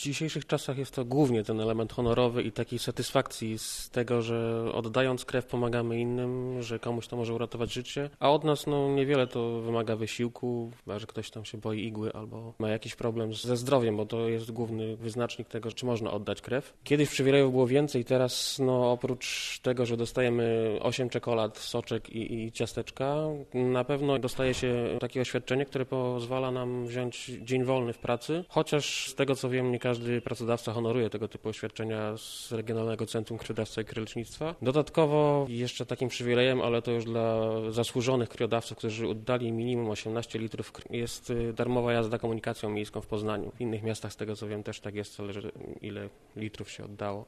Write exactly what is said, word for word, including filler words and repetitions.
dzisiejszych czasach jest to głównie ten element honorowy i takiej satysfakcji z tego, że oddając krew pomagamy innym, że komuś to może uratować życie, a od nas no niewiele to wymaga wysiłku, chyba że ktoś tam się boi igły albo ma jakiś problem ze zdrowiem, bo to jest główny wyznacznik tego, czy można oddać krew. Kiedyś przywilejów było więcej, teraz no oprócz tego, że dostajemy osiem czekolad, soczek i, i ciasteczka, na pewno dostaje się takie oświadczenie, które pozwala nam wziąć dzień wolny w pracy, chociaż z tego co wiem, nie każdy pracodawca honoruje tego typu oświadczenia z Regionalnego Centrum Krwiodawstwa i Krwiolecznictwa. Dodatkowo jeszcze takim przywilejem, ale to już dla zasłużonych krwiodawców, którzy oddali minimum osiemnaście litrów, jest darmowa jazda komunikacją miejską w Poznaniu. W innych miastach z tego co wiem też tak jest, zależy ile litrów się oddało.